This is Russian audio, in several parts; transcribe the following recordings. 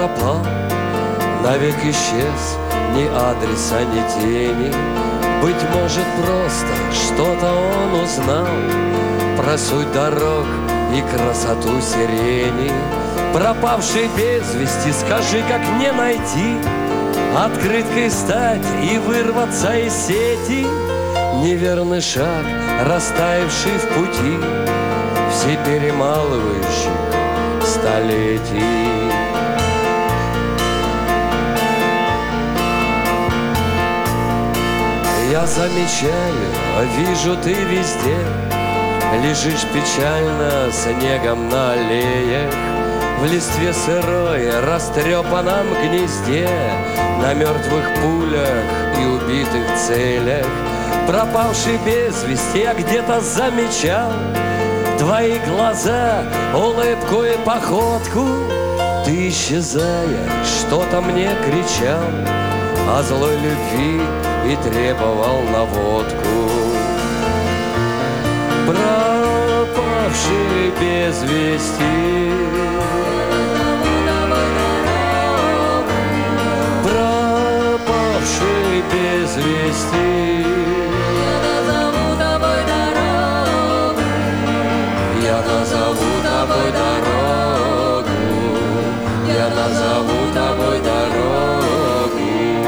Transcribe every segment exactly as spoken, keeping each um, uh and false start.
пропал, навек исчез, ни адреса, ни тени. Быть может, просто что-то он узнал про суть дорог и красоту сирени. Пропавший без вести, скажи, как не найти, открыткой стать и вырваться из сети. Неверный шаг, растаявший в пути все перемалывающих столетий. Я замечаю, вижу, ты везде лежишь печально снегом на аллеях, в листве сырой, растрепанном гнезде, на мертвых пулях и убитых целях. Пропавший без вести, я где-то замечал твои глаза, улыбку и походку. Ты, исчезая, что-то мне кричал о злой любви и требовал наводку. Пропавший без вести, пропавший без вести, я назову тобой дорогу, я назову тобой дорогу.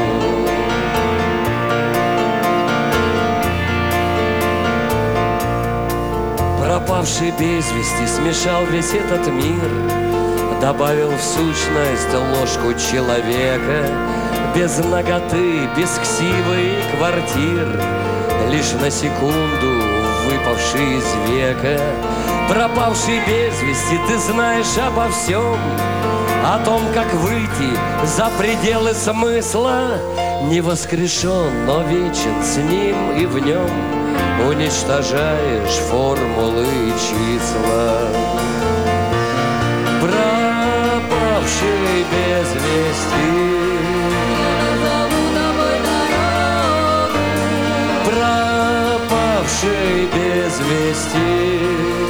Пропавший без вести смешал весь этот мир, добавил в сущность ложку человека, без наготы, без ксивы и квартир, лишь на секунду выпавший из века. Пропавший без вести, ты знаешь обо всем, о том, как выйти за пределы смысла. Не воскрешен, но вечен с ним и в нем, уничтожаешь формулы и числа. Пропавший без вести, пропавший без вести,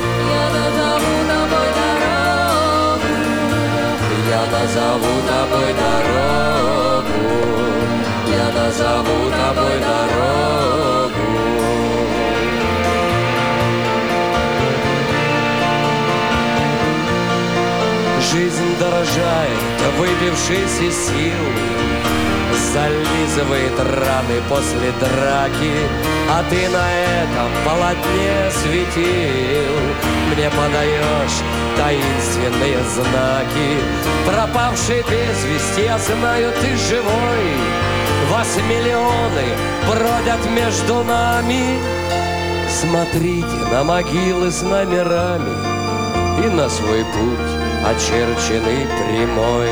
я назову тобой дорогу, я назову тобой дорогу. Жизнь дорожает, выбившись из сил, зализывает раны после драки, а ты на этом полотне светил мне подаешь таинственные знаки. Пропавший без вести, я знаю, ты живой, вас миллионы бродят между нами. Смотрите на могилы с номерами и на свой путь, очерченный прямой.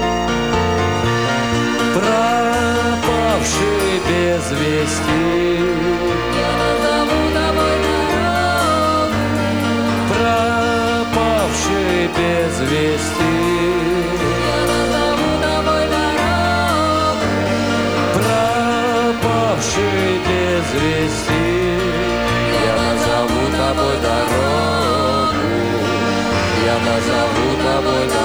Пропавший без вести, я назову тобой дорогу. Пропавший без вести, я назову тобой дорогу. Пропавший без вести, я назову тобой дорогу. Я назову тобой дорогу.